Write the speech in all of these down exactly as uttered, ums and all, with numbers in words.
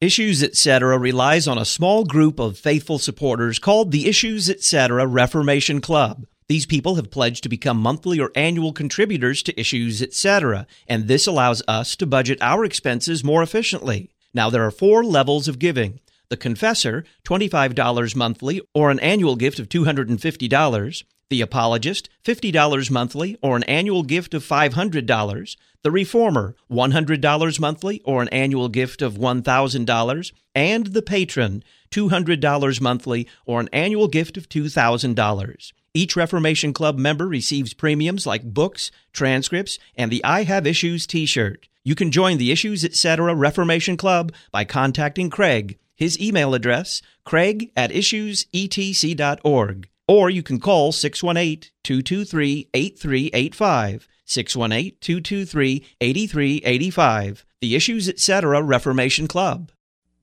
Issues Etc. relies on a small group of faithful supporters called the Issues Etc. Reformation Club. These people have pledged to become monthly or annual contributors to Issues Etc., and this allows us to budget our expenses more efficiently. Now, there are four levels of giving. The Confessor, twenty-five dollars monthly or an annual gift of two hundred fifty dollars. The Apologist, fifty dollars monthly or an annual gift of five hundred dollars. The Reformer, one hundred dollars monthly or an annual gift of one thousand dollars. And the Patron, two hundred dollars monthly or an annual gift of two thousand dollars. Each Reformation Club member receives premiums like books, transcripts, and the I Have Issues t-shirt. You can join the Issues Etc. Reformation Club by contacting Craig. His email address, craig at issues e t c dot org. Or you can call six one eight, two two three, eight three eight five, six one eight, two two three, eight three eight five, the Issues Etc. Reformation Club.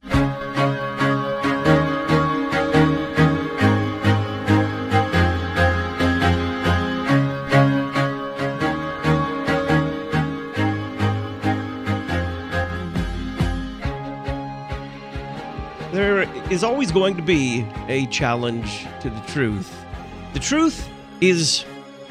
There is always going to be a challenge to the truth. The truth is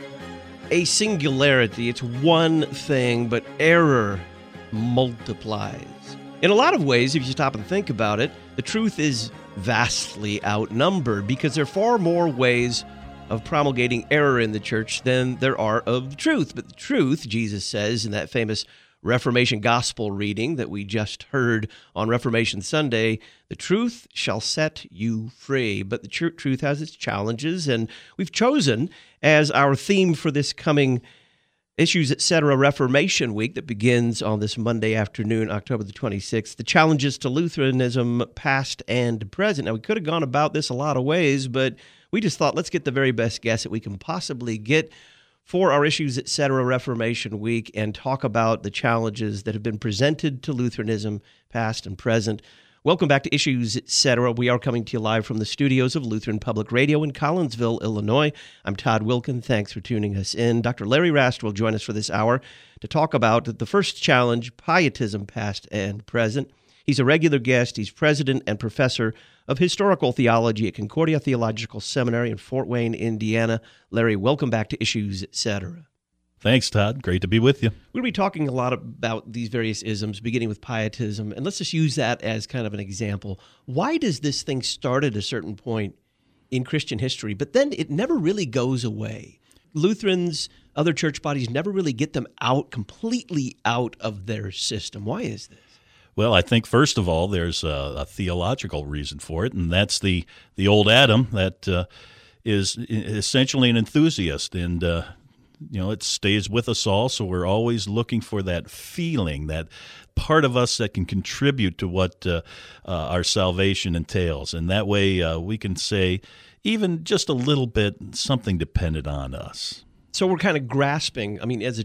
a singularity. It's one thing, but error multiplies. In a lot of ways, if you stop and think about it, the truth is vastly outnumbered because there are far more ways of promulgating error in the church than there are of the truth. But the truth, Jesus says in that famous Reformation Gospel reading that we just heard on Reformation Sunday, the truth shall set you free. But the tr- truth has its challenges, and we've chosen as our theme for this coming Issues Etc. Reformation Week that begins on this Monday afternoon, October the twenty-sixth, the challenges to Lutheranism, past and present. Now, we could have gone about this a lot of ways, but we just thought, let's get the very best guess that we can possibly get for our Issues Etc. Reformation Week and talk about the challenges that have been presented to Lutheranism, past and present. Welcome back to Issues Etc. We are coming to you live from the studios of Lutheran Public Radio in Collinsville, Illinois. I'm Todd Wilkin. Thanks for tuning us in. Doctor Larry Rast will join us for this hour to talk about the first challenge, pietism, past and present. He's a regular guest. He's president and professor of historical theology at Concordia Theological Seminary in Fort Wayne, Indiana. Larry, welcome back to Issues Etc. Thanks, Todd. Great to be with you. We're going to be talking a lot about these various isms, beginning with pietism, and let's just use that as kind of an example. Why does this thing start at a certain point in Christian history, but then it never really goes away? Lutherans, other church bodies never really get them out, completely out of their system. Why is this? Well, I think, first of all, there's a, a theological reason for it, and that's the, the old Adam that uh, is essentially an enthusiast, and uh, you know, it stays with us all, so we're always looking for that feeling, that part of us that can contribute to what uh, uh, our salvation entails, and that way uh, we can say even just a little bit something depended on us. So we're kind of grasping, I mean, as a,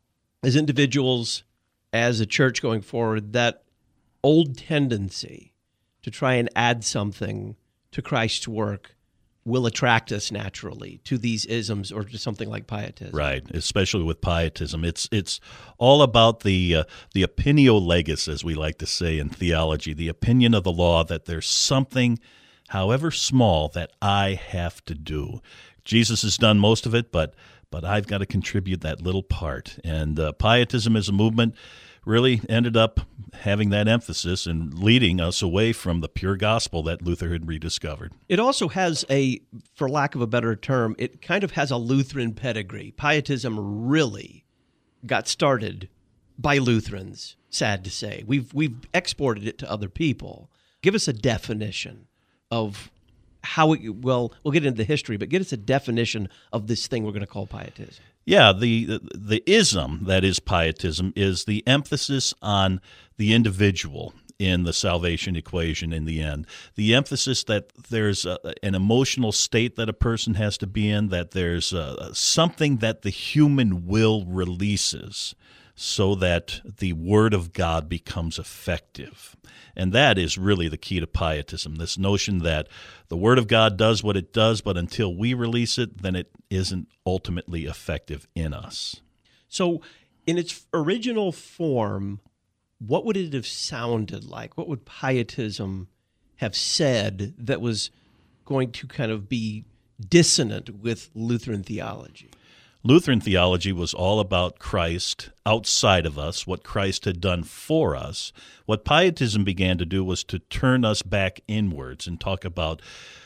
as individuals, as a church going forward, that old tendency to try and add something to Christ's work will attract us naturally to these isms or to something like pietism. Right, especially with pietism. It's it's all about the uh, the opinio legis, as we like to say in theology, the opinion of the law, that there's something, however small, that I have to do. Jesus has done most of it, but but I've got to contribute that little part. And uh, pietism as a movement really ended up having that emphasis and leading us away from the pure gospel that Luther had rediscovered. It also has a, for lack of a better term, it kind of has a Lutheran pedigree. Pietism really got started by Lutherans, sad to say. We've we've exported it to other people. Give us a definition of how it, well, we'll get into the history, but give us a definition of this thing we're going to call pietism. Yeah, the, the the ism that is pietism is the emphasis on the individual in the salvation equation in the end. The emphasis that there's a, an emotional state that a person has to be in, that there's a, something that the human will releases so that the Word of God becomes effective. And that is really the key to pietism, this notion that the Word of God does what it does, but until we release it, then it isn't ultimately effective in us. So in its original form, what would it have sounded like? What would pietism have said that was going to kind of be dissonant with Lutheran theology? Lutheran theology was all about Christ outside of us, what Christ had done for us. What Pietism began to do was to turn us back inwards and talk about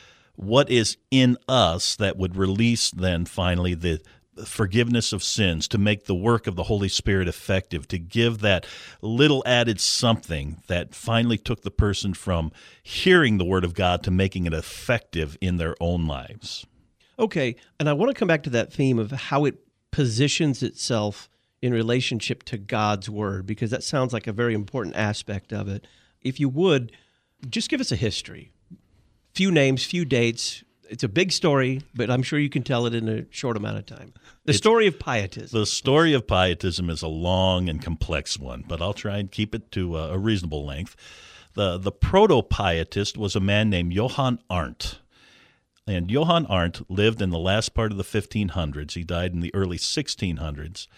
what is in us that would release then finally the forgiveness of sins, to make the work of the Holy Spirit effective, to give that little added something that finally took the person from hearing the Word of God to making it effective in their own lives. Okay, and I want to come back to that theme of how it positions itself in relationship to God's Word, because that sounds like a very important aspect of it. If you would, just give us a history. Few names, few dates. It's a big story, but I'm sure you can tell it in a short amount of time. The it's, story of Pietism. The story of Pietism is a long and complex one, but I'll try and keep it to a, a reasonable length. The, the proto-Pietist was a man named Johann Arndt. And Johann Arndt lived in the last part of the fifteen hundreds. He died in the early sixteen hundreds.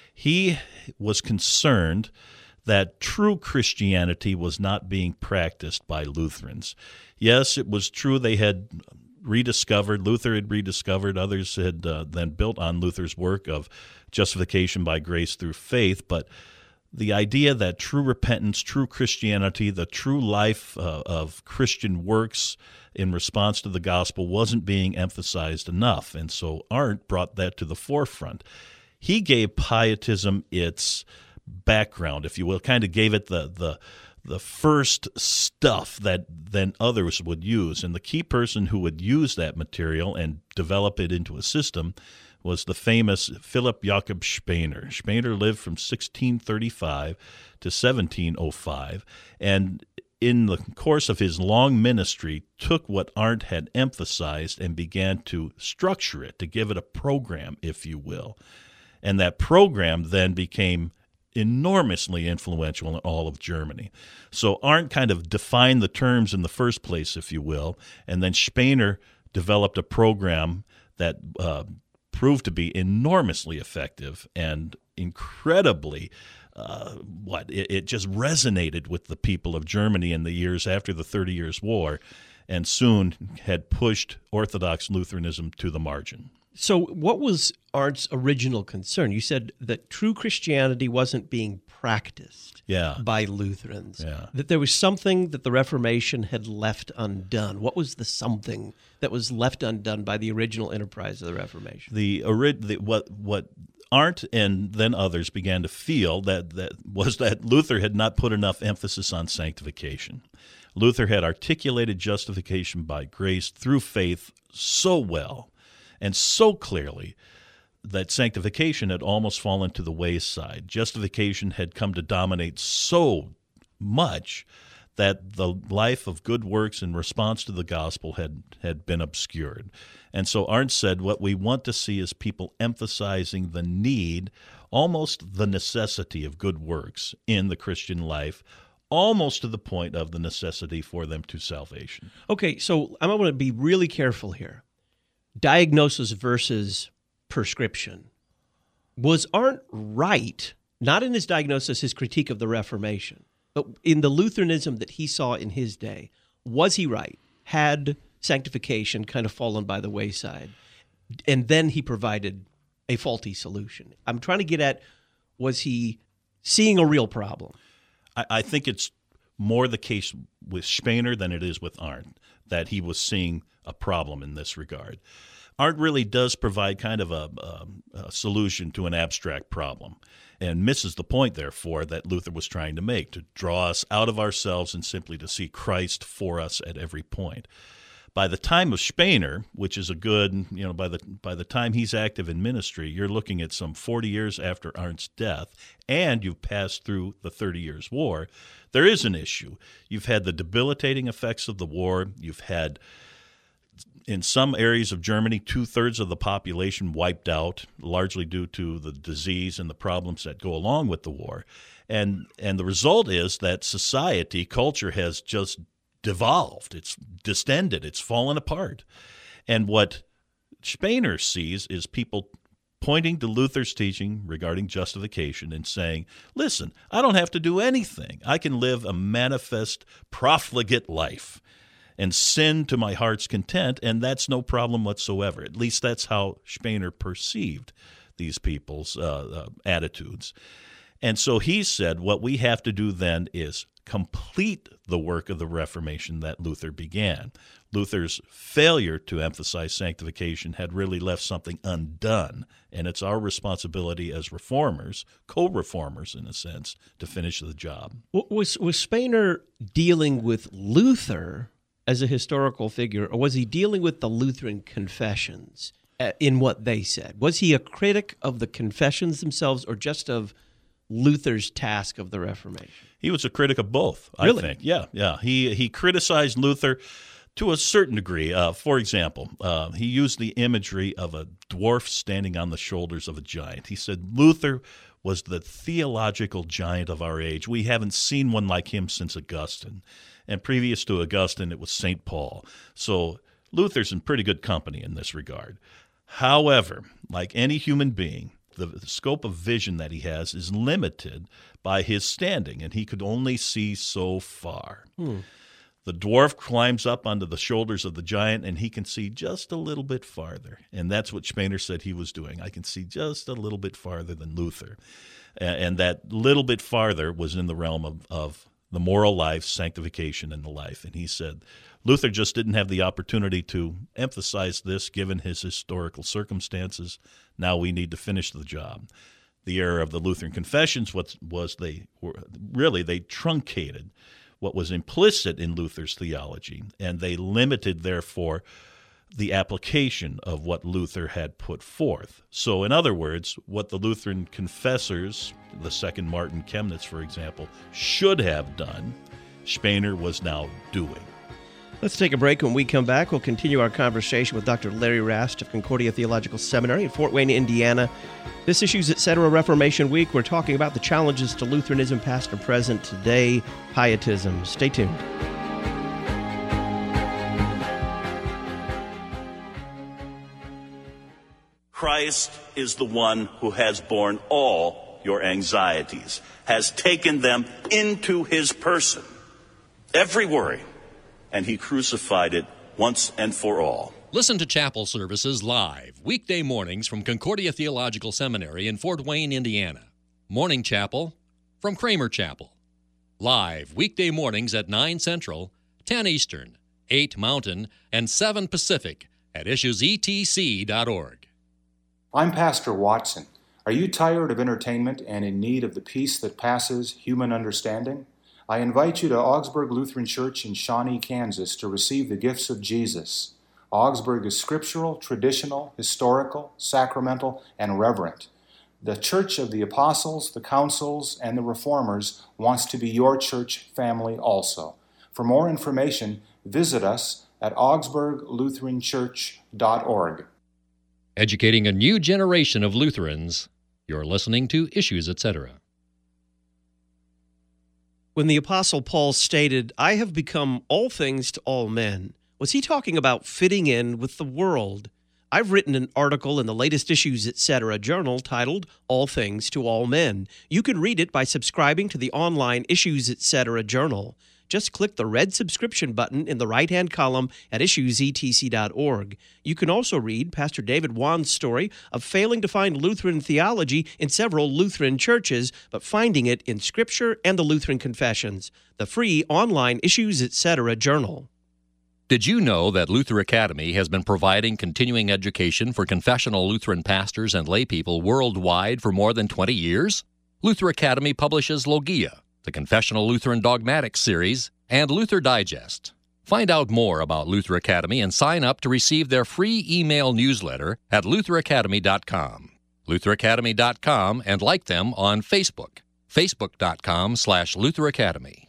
He was concerned that true Christianity was not being practiced by Lutherans. Yes, it was true they had rediscovered, Luther had rediscovered, others had uh, then built on Luther's work of justification by grace through faith, but the idea that true repentance, true Christianity, the true life uh, of Christian works in response to the gospel wasn't being emphasized enough. And so Arndt brought that to the forefront. He gave Pietism its background, if you will, kind of gave it the the the first stuff that then others would use. And the key person who would use that material and develop it into a system was the famous Philip Jakob Spener. Spener lived from sixteen thirty-five to seventeen oh five, and in the course of his long ministry, took what Arndt had emphasized and began to structure it, to give it a program, if you will. And that program then became enormously influential in all of Germany. So Arndt kind of defined the terms in the first place, if you will, and then Spener developed a program that uh, proved to be enormously effective and incredibly Uh, what it, it just resonated with the people of Germany in the years after the Thirty Years' War, and soon had pushed Orthodox Lutheranism to the margin. So what was Arndt's original concern? You said that true Christianity wasn't being practiced yeah. by Lutherans, yeah. that there was something that the Reformation had left undone. What was the something that was left undone by the original enterprise of the Reformation? The, the what what Arndt and then others began to feel that, that was that Luther had not put enough emphasis on sanctification. Luther had articulated justification by grace through faith so well and so clearly that sanctification had almost fallen to the wayside. Justification had come to dominate so much that the life of good works in response to the gospel had, had been obscured. And so Arndt said what we want to see is people emphasizing the need, almost the necessity of good works in the Christian life, almost to the point of the necessity for them to salvation. Okay, so I'm going to be really careful here. Diagnosis versus prescription. Was Arndt right, not in his diagnosis, his critique of the Reformation, but in the Lutheranism that he saw in his day? Was he right? Had sanctification kind of fallen by the wayside? And then he provided a faulty solution. I'm trying to get at, was he seeing a real problem? I, I think it's more the case with Spener than it is with Arndt, that he was seeing a problem in this regard. Arndt really does provide kind of a, a, a solution to an abstract problem and misses the point, therefore, that Luther was trying to make, to draw us out of ourselves and simply to see Christ for us at every point. By the time of Spener, which is a good, you know, by the by the time he's active in ministry, you're looking at some forty years after Arndt's death, and you've passed through the Thirty Years' War, there is an issue. You've had the debilitating effects of the war. You've had, in some areas of Germany, two-thirds of the population wiped out, largely due to the disease and the problems that go along with the war. And and the result is that society, culture has just devolved. It's distended. It's fallen apart. And what Spener sees is people pointing to Luther's teaching regarding justification and saying, listen, I don't have to do anything. I can live a manifest profligate life and sin to my heart's content, and that's no problem whatsoever. At least that's how Spener perceived these people's uh, uh, attitudes. And so he said what we have to do then is complete the work of the Reformation that Luther began. Luther's failure to emphasize sanctification had really left something undone, and it's our responsibility as reformers, co-reformers in a sense, to finish the job. Was, was Spener dealing with Luther as a historical figure, or was he dealing with the Lutheran confessions uh, in what they said? Was he a critic of the confessions themselves or just of Luther's task of the Reformation? He was a critic of both, I really? think. Yeah, yeah. He, he criticized Luther to a certain degree. Uh, for example, uh, he used the imagery of a dwarf standing on the shoulders of a giant. He said Luther was the theological giant of our age. We haven't seen one like him since Augustine. And previous to Augustine, it was Saint Paul. So Luther's in pretty good company in this regard. However, like any human being, the, the scope of vision that he has is limited by his standing, and he could only see so far. Hmm. The dwarf climbs up onto the shoulders of the giant, and he can see just a little bit farther. And that's what Spener said he was doing. I can see just a little bit farther than Luther. And that little bit farther was in the realm of, of the moral life, sanctification, and the life. And he said Luther just didn't have the opportunity to emphasize this given his historical circumstances. Now we need to finish the job. The error of the Lutheran confessions was, was they were really they truncated what was implicit in Luther's theology, and they limited, therefore, the application of what Luther had put forth. So, in other words, what the Lutheran confessors, the second Martin Chemnitz, for example, should have done, Spener was now doing. Let's take a break. When we come back, we'll continue our conversation with Doctor Larry Rast of Concordia Theological Seminary in Fort Wayne, Indiana. This Issues Etc. Reformation Week. We're talking about the challenges to Lutheranism, past and present, today, pietism. Stay tuned. Christ is the one who has borne all your anxieties, has taken them into his person, every worry, and he crucified it once and for all. Listen to chapel services live, weekday mornings from Concordia Theological Seminary in Fort Wayne, Indiana. Morning chapel from Kramer Chapel. Live weekday mornings at nine Central, ten Eastern, eight Mountain, and seven Pacific at issues e t c dot org. I'm Pastor Watson. Are you tired of entertainment and in need of the peace that passes human understanding? I invite you to Augsburg Lutheran Church in Shawnee, Kansas to receive the gifts of Jesus. Augsburg is scriptural, traditional, historical, sacramental, and reverent. The Church of the Apostles, the Councils, and the Reformers wants to be your church family also. For more information, visit us at augsburg lutheran church dot org. Educating a new generation of Lutherans, you're listening to Issues Etc. When the Apostle Paul stated, "I have become all things to all men," was he talking about fitting in with the world? I've written an article in the latest Issues Etc. journal titled All Things to All Men. You can read it by subscribing to the online Issues Etc. journal. Just click the red subscription button in the right-hand column at issues e t c dot org. You can also read Pastor David Wan's story of failing to find Lutheran theology in several Lutheran churches, but finding it in Scripture and the Lutheran Confessions, the free online Issues Etc. journal. Did you know that Luther Academy has been providing continuing education for confessional Lutheran pastors and laypeople worldwide for more than twenty years? Luther Academy publishes Logia, the Confessional Lutheran Dogmatics series, and Luther Digest. Find out more about Luther Academy and sign up to receive their free email newsletter at luther academy dot com. luther academy dot com, and like them on Facebook, facebook dot com slash Luther Academy.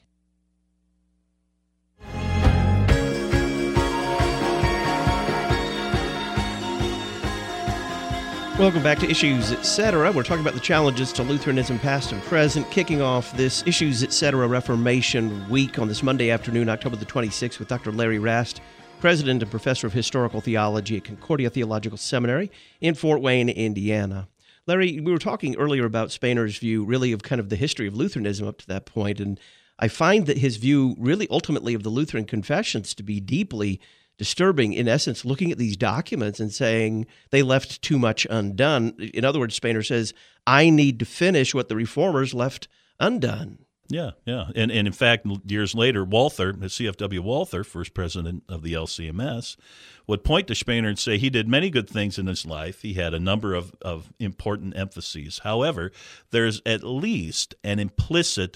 Welcome back to Issues Etc. We're talking about the challenges to Lutheranism, past and present, kicking off this Issues Etc. Reformation Week on this Monday afternoon, October the twenty-sixth, with Doctor Larry Rast president and professor of historical theology at Concordia Theological Seminary in Fort Wayne, Indiana. Larry, we were talking earlier about Spener's view, really, of kind of the history of Lutheranism up to that point, and I find that his view, really, ultimately, of the Lutheran confessions to be deeply disturbing, in essence, looking at these documents and saying they left too much undone. In other words, Spener says, I need to finish what the Reformers left undone. Yeah, yeah. And and in fact, years later, Walther, C F W Walther, first president of the L C M S, would point to Spener and say he did many good things in his life. He had a number of, of important emphases. However, there's at least an implicit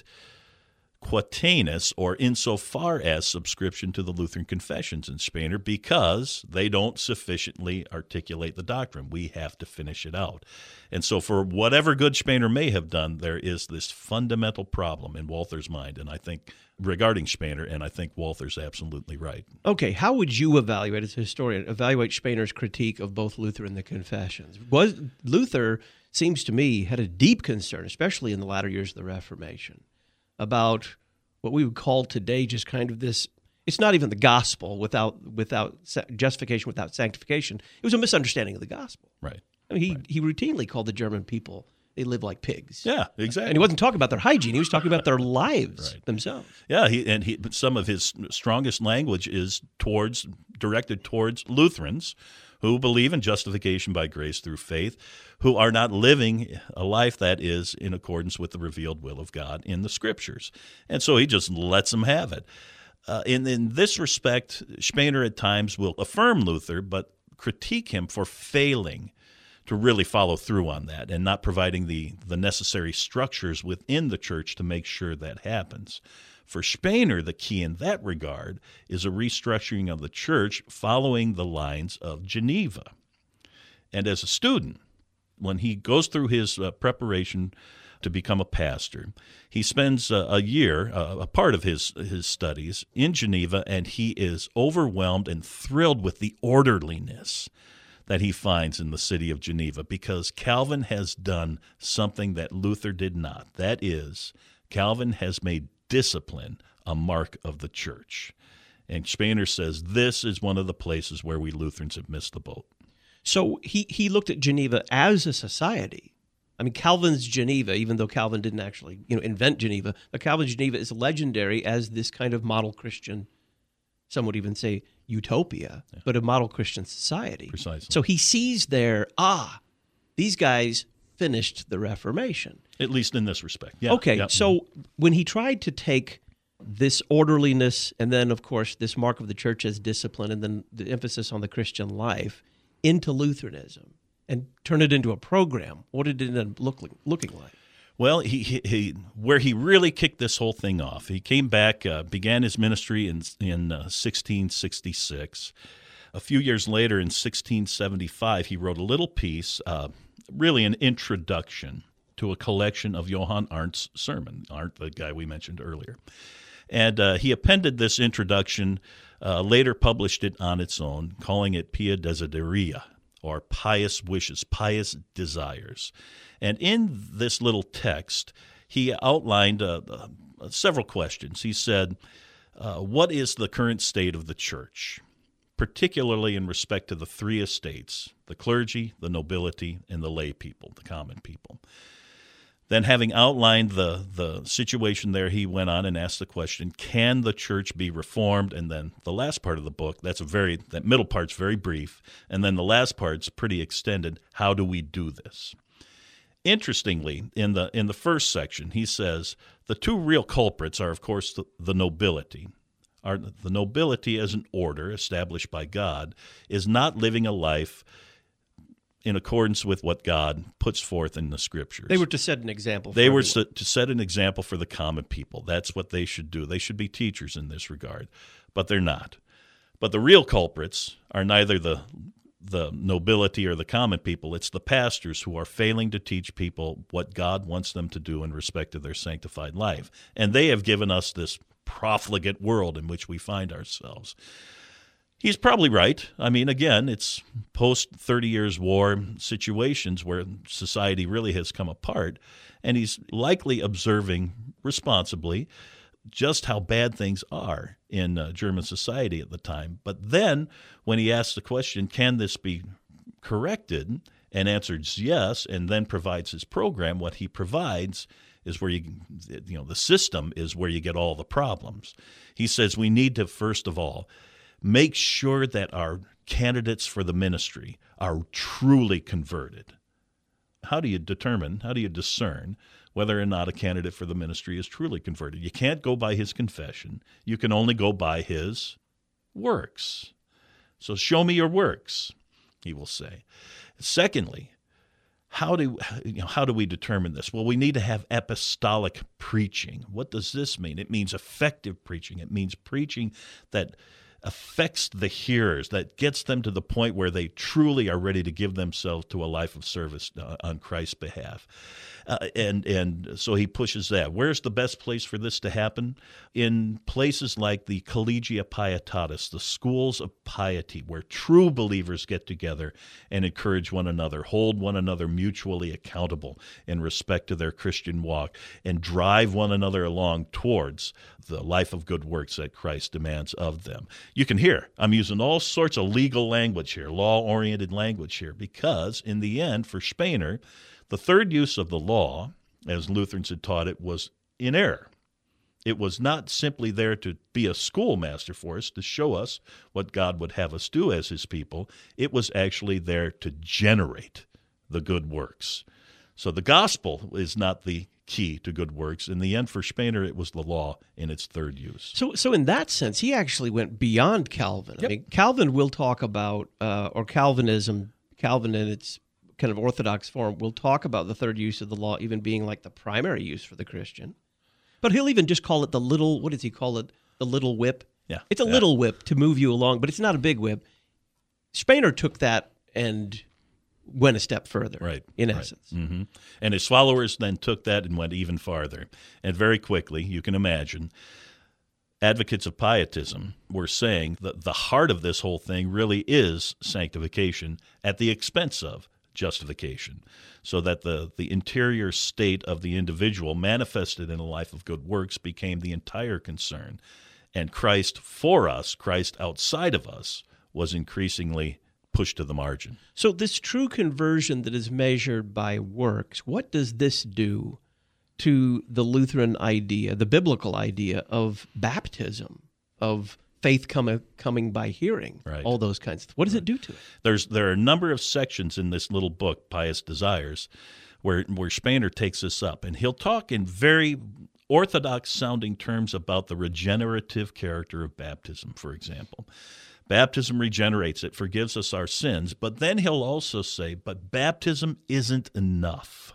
quatenus, or insofar as subscription to the Lutheran confessions in Spener, because they don't sufficiently articulate the doctrine. We have to finish it out. And so for whatever good Spener may have done, there is this fundamental problem in Walther's mind, and I think regarding Spener, and I think Walther's absolutely right. Okay, how would you evaluate, as a historian, evaluate Spener's critique of both Luther and the confessions? Was Luther, seems to me, had a deep concern, especially in the latter years of the Reformation, about what we would call today just kind of this, it's not even the gospel without without justification, without sanctification. It was a misunderstanding of the gospel. Right. I mean, he, right. he routinely called the German people, they live like pigs. Yeah, exactly. And he wasn't talking about their hygiene. He was talking about their lives right. themselves. Yeah, he, and he, some of his strongest language is towards directed towards Lutherans who believe in justification by grace through faith, who are not living a life that is in accordance with the revealed will of God in the Scriptures. And so he just lets them have it. Uh, in, in this respect, Spener at times will affirm Luther, but critique him for failing to really follow through on that and not providing the, the necessary structures within the church to make sure that happens. For Spener, the key in that regard is a restructuring of the church following the lines of Geneva. And as a student, when he goes through his uh, preparation to become a pastor, he spends uh, a year, uh, a part of his, his studies in Geneva, and he is overwhelmed and thrilled with the orderliness that he finds in the city of Geneva, because Calvin has done something that Luther did not. That is, Calvin has made discipline a mark of the church. And Spener says this is one of the places where we Lutherans have missed the boat. So he, he looked at Geneva as a society. I mean, Calvin's Geneva, even though Calvin didn't actually, you know, invent Geneva, but Calvin's Geneva is legendary as this kind of model Christian, some would even say utopia, yeah. but a model Christian society. Precisely. So he sees there, ah, these guys finished the Reformation. At least in this respect. Yeah. Okay, yeah. so when he tried to take this orderliness and then, of course, this mark of the church as discipline and then the emphasis on the Christian life into Lutheranism and turn it into a program, what did it end up looking, looking like? Well, he, he, he where he really kicked this whole thing off, he came back, uh, began his ministry in, in uh, sixteen sixty-six. A few years later, in sixteen seventy-five, he wrote a little piece, uh, really an introduction to a collection of Johann Arndt's sermon, Arndt, the guy we mentioned earlier. And uh, he appended this introduction, uh, later published it on its own, calling it Pia Desideria, or pious wishes, pious desires. And in this little text, he outlined uh, uh, several questions. He said, uh, what is the current state of the church, particularly in respect to the three estates, the clergy, the nobility, and the lay people, the common people? Then, having outlined the, the situation there, he went on and asked the question, can the church be reformed? And then the last part of the book, that's a very, that middle part's very brief, and then the last part's pretty extended. How do we do this? Interestingly, in the in the first section, he says, the two real culprits are, of course, the, the nobility. Are, the nobility as an order established by God is not living a life in accordance with what God puts forth in the Scriptures. They were to set an example. For they were everyone. to set an example for the common people. That's what they should do. They should be teachers in this regard, but they're not. But the real culprits are neither the the nobility or the common people. It's the pastors who are failing to teach people what God wants them to do in respect to their sanctified life. And they have given us this profligate world in which we find ourselves. He's probably right. I mean, again, it's post-thirty years war situations where society really has come apart, and he's likely observing responsibly just how bad things are in uh, German society at the time. But then when he asks the question, can this be corrected, and answers yes, and then provides his program, what he provides is where you, you know, the system is where you get all the problems. He says we need to, first of all, make sure that our candidates for the ministry are truly converted. How do you determine, how do you discern whether or not a candidate for the ministry is truly converted? You can't go by his confession. You can only go by his works. So show me your works, he will say. Secondly, how do you know, how do we determine this? Well, we need to have apostolic preaching. What does this mean? It means effective preaching. It means preaching that affects the hearers, that gets them to the point where they truly are ready to give themselves to a life of service uh, on Christ's behalf. Uh, and and so he pushes that. Where's the best place for this to happen? In places like the Collegia Pietatis, the schools of piety, where true believers get together and encourage one another, hold one another mutually accountable in respect to their Christian walk, and drive one another along towards the life of good works that Christ demands of them. You can hear I'm using all sorts of legal language here, law-oriented language here, because in the end, for Spener, the third use of the law, as Lutherans had taught it, was in error. It was not simply there to be a schoolmaster for us, to show us what God would have us do as his people. It was actually there to generate the good works. So the gospel is not the key to good works. In the end, for Spener, it was the law in its third use. So, so in that sense, he actually went beyond Calvin. Yep. I mean, Calvin will talk about, uh, or Calvinism, Calvin in its kind of orthodox form, will talk about the third use of the law even being like the primary use for the Christian. But he'll even just call it the little, what does he call it? The little whip. Yeah, It's a yeah. little whip to move you along, but it's not a big whip. Spener took that and went a step further, Right, in right. essence. Mm-hmm. And his followers then took that and went even farther. And very quickly, you can imagine, advocates of pietism were saying that the heart of this whole thing really is sanctification at the expense of justification, so that the, the interior state of the individual manifested in a life of good works became the entire concern. And Christ for us, Christ outside of us, was increasingly pushed to the margin. So this true conversion that is measured by works, what does this do to the Lutheran idea, the biblical idea of baptism, of faith coming coming by hearing, Right. all those kinds of things? What does it do to it? There's there are a number of sections in this little book, Pious Desires, where where Spener takes this up, and he'll talk in very orthodox-sounding terms about the regenerative character of baptism, for example. Baptism regenerates, it forgives us our sins, but then he'll also say, but baptism isn't enough.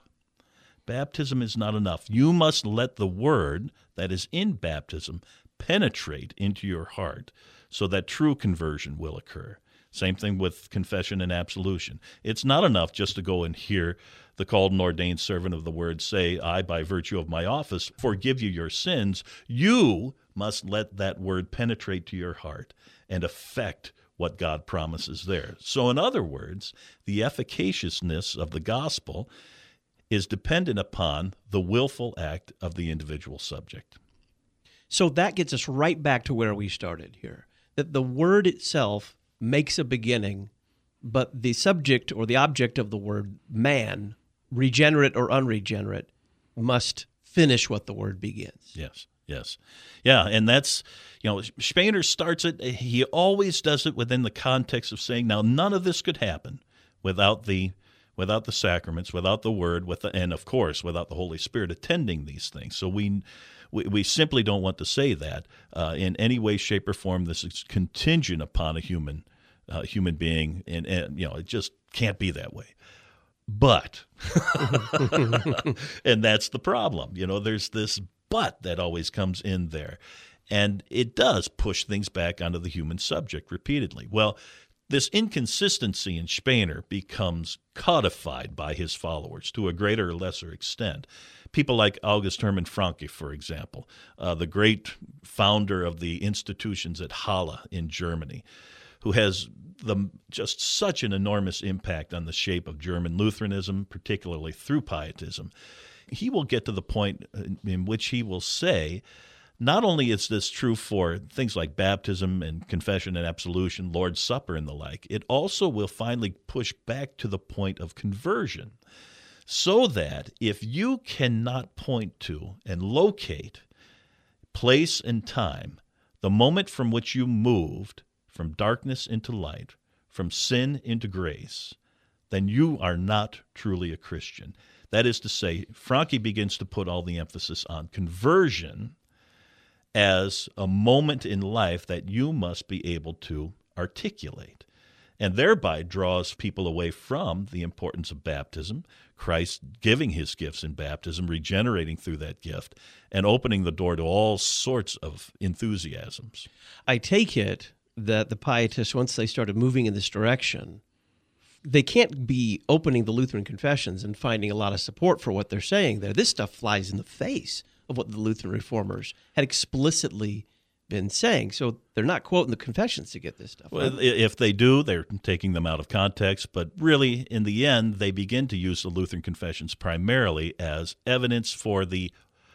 Baptism is not enough. You must let the word that is in baptism penetrate into your heart so that true conversion will occur. Same thing with confession and absolution. It's not enough just to go and hear the called and ordained servant of the word say, I, by virtue of my office, forgive you your sins. You must let that word penetrate to your heart and affect what God promises there. So in other words, the efficaciousness of the gospel is dependent upon the willful act of the individual subject. So that gets us right back to where we started here, that the word itself makes a beginning, but the subject or the object of the word, man, regenerate or unregenerate, must finish what the word begins. Yes, yes. Yeah, and that's, you know, Spener starts it, he always does it within the context of saying, now none of this could happen without the without the sacraments, without the word, with the, and of course, without the Holy Spirit attending these things. So we we, we simply don't want to say that uh, in any way, shape, or form this is contingent upon a human uh, human being, and, and you know, it just can't be that way. But, and that's the problem. You know, there's this but that always comes in there. And it does push things back onto the human subject repeatedly. Well, this inconsistency in Spener becomes codified by his followers to a greater or lesser extent. People like August Hermann Francke, for example, uh, the great founder of the institutions at Halle in Germany, who has the, just such an enormous impact on the shape of German Lutheranism, particularly through pietism. He will get to the point in which he will say not only is this true for things like baptism and confession and absolution, Lord's Supper and the like, it also will finally push back to the point of conversion. So that if you cannot point to and locate place and time, the moment from which you moved from darkness into light, from sin into grace, then you are not truly a Christian. That is to say, Francke begins to put all the emphasis on conversion as a moment in life that you must be able to articulate, and thereby draws people away from the importance of baptism, Christ giving his gifts in baptism, regenerating through that gift, and opening the door to all sorts of enthusiasms. I take it that the Pietists, once they started moving in this direction, they can't be opening the Lutheran confessions and finding a lot of support for what they're saying there. This stuff flies in the face of what the Lutheran reformers had explicitly been saying. So they're not quoting the confessions to get this stuff. Well, if they do, they're taking them out of context. But really, in the end, they begin to use the Lutheran confessions primarily as evidence for the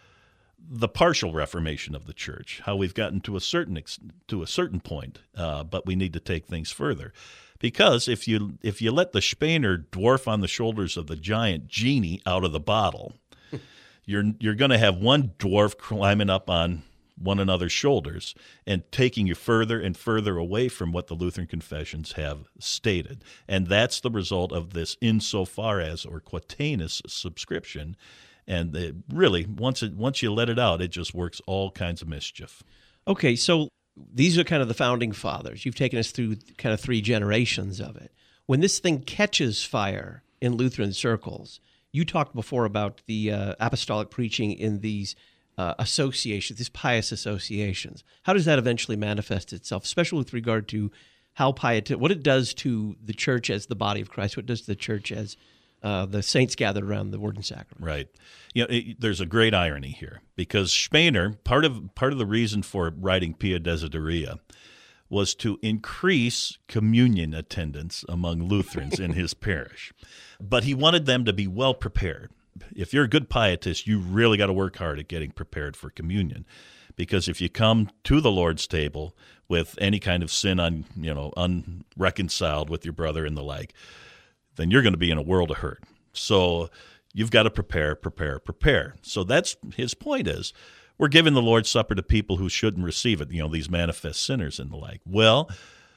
the partial reformation of the church, how we've gotten to a certain ex- to a certain point, uh, but we need to take things further. Because if you if you let the Spener dwarf on the shoulders of the giant genie out of the bottle, you're you're going to have one dwarf climbing up on one another's shoulders and taking you further and further away from what the Lutheran confessions have stated. And that's the result of this insofar as or quatenus subscription. And it really, once it once you let it out, it just works all kinds of mischief. Okay, so these are kind of the founding fathers. You've taken us through kind of three generations of it. When this thing catches fire in Lutheran circles, you talked before about the uh, apostolic preaching in these uh, associations, these pious associations. How does that eventually manifest itself, especially with regard to how piety, what it does to the church as the body of Christ, what it does to the church as uh, the saints gathered around the Word and Sacrament? Right. You know, it, there's a great irony here because Spener, part of part of the reason for writing Pia Desideria was to increase communion attendance among Lutherans in his parish. But he wanted them to be well prepared. If you're a good pietist, you really got to work hard at getting prepared for communion. Because if you come to the Lord's table with any kind of sin un, you know, unreconciled with your brother and the like, then you're going to be in a world of hurt. So you've got to prepare, prepare, prepare. So that's his point is, we're giving the Lord's Supper to people who shouldn't receive it, you know, these manifest sinners and the like. Well,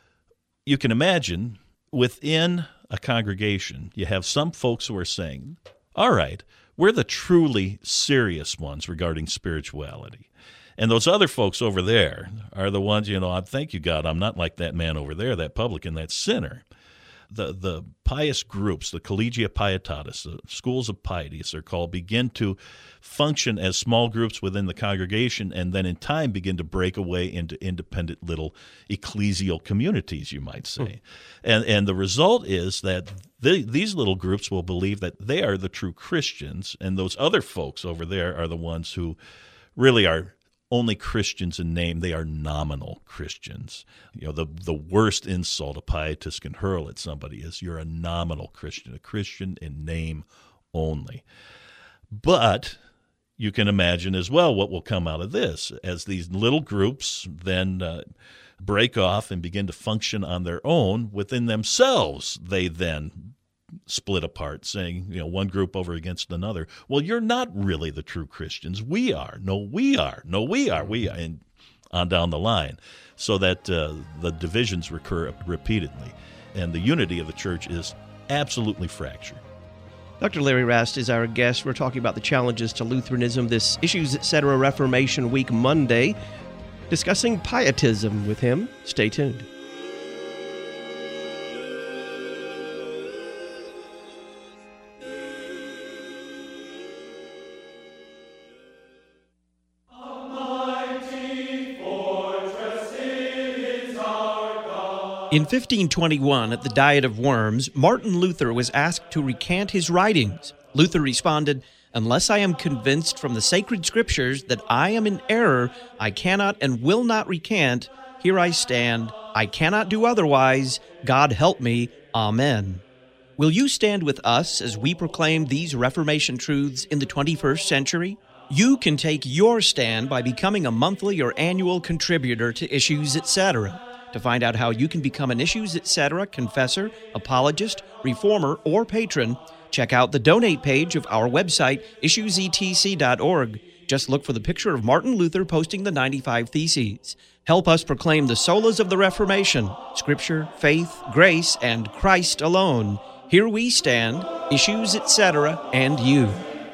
you can imagine within a congregation, you have some folks who are saying, all right, we're the truly serious ones regarding spirituality. And those other folks over there are the ones, you know, I thank you, God, I'm not like that man over there, that publican, that sinner. The the pious groups, the Collegia Pietatis, the schools of piety, as they're called, begin to function as small groups within the congregation and then in time begin to break away into independent little ecclesial communities, you might say. Mm. And and the result is that the, these little groups will believe that they are the true Christians, and those other folks over there are the ones who really are only Christians in name. They are nominal Christians. You know, the the worst insult a pietist can hurl at somebody is you're a nominal Christian, a Christian in name only. But you can imagine as well what will come out of this as these little groups then uh, break off and begin to function on their own within themselves. They then split apart, saying, you know, one group over against another. Well, you're not really the true Christians. We are. No, we are. No, we are. We are. And on down the line. So that uh, the divisions recur repeatedly. And the unity of the church is absolutely fractured. Doctor Larry Rast is our guest. We're talking about the challenges to Lutheranism this Issues Etc. Reformation Week Monday, discussing pietism with him. Stay tuned. In fifteen twenty-one, at the Diet of Worms, Martin Luther was asked to recant his writings. Luther responded, "Unless I am convinced from the sacred scriptures that I am in error, I cannot and will not recant. Here I stand. I cannot do otherwise. God help me. Amen." Will you stand with us as we proclaim these Reformation truths in the twenty-first century? You can take your stand by becoming a monthly or annual contributor to Issues Etc. To find out how you can become an Issues Etc. confessor, apologist, reformer, or patron, check out the donate page of our website, issues e t c dot org. Just look for the picture of Martin Luther posting the ninety-five Theses. Help us proclaim the solas of the Reformation, Scripture, faith, grace, and Christ alone. Here we stand, Issues Etc., and you.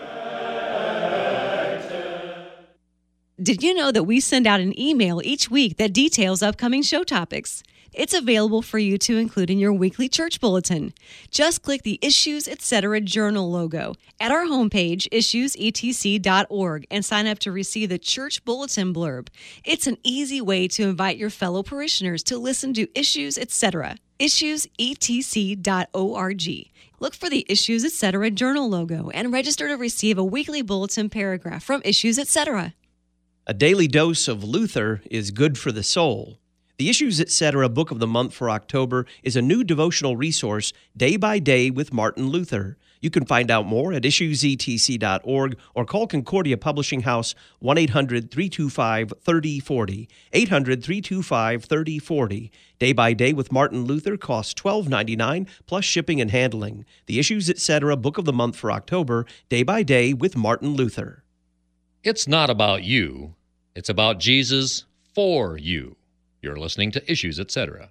Did you know that we send out an email each week that details upcoming show topics? It's available for you to include in your weekly church bulletin. Just click the Issues Etc. Journal logo at our homepage, issues e t c dot org, and sign up to receive the church bulletin blurb. It's an easy way to invite your fellow parishioners to listen to Issues Etc. issues e t c dot org. Look for the Issues Etc. Journal logo and register to receive a weekly bulletin paragraph from Issues Etc. A daily dose of Luther is good for the soul. The Issues Etc. Book of the Month for October is a new devotional resource, day by day with Martin Luther. You can find out more at issues e t c dot org or call Concordia Publishing House one eight hundred three two five three oh four oh, eight hundred three two five three oh four oh. Day by Day with Martin Luther costs twelve ninety-nine plus shipping and handling. The Issues Etc. Book of the Month for October, Day by Day with Martin Luther. It's not about you. It's about Jesus for you. You're listening to Issues Etc.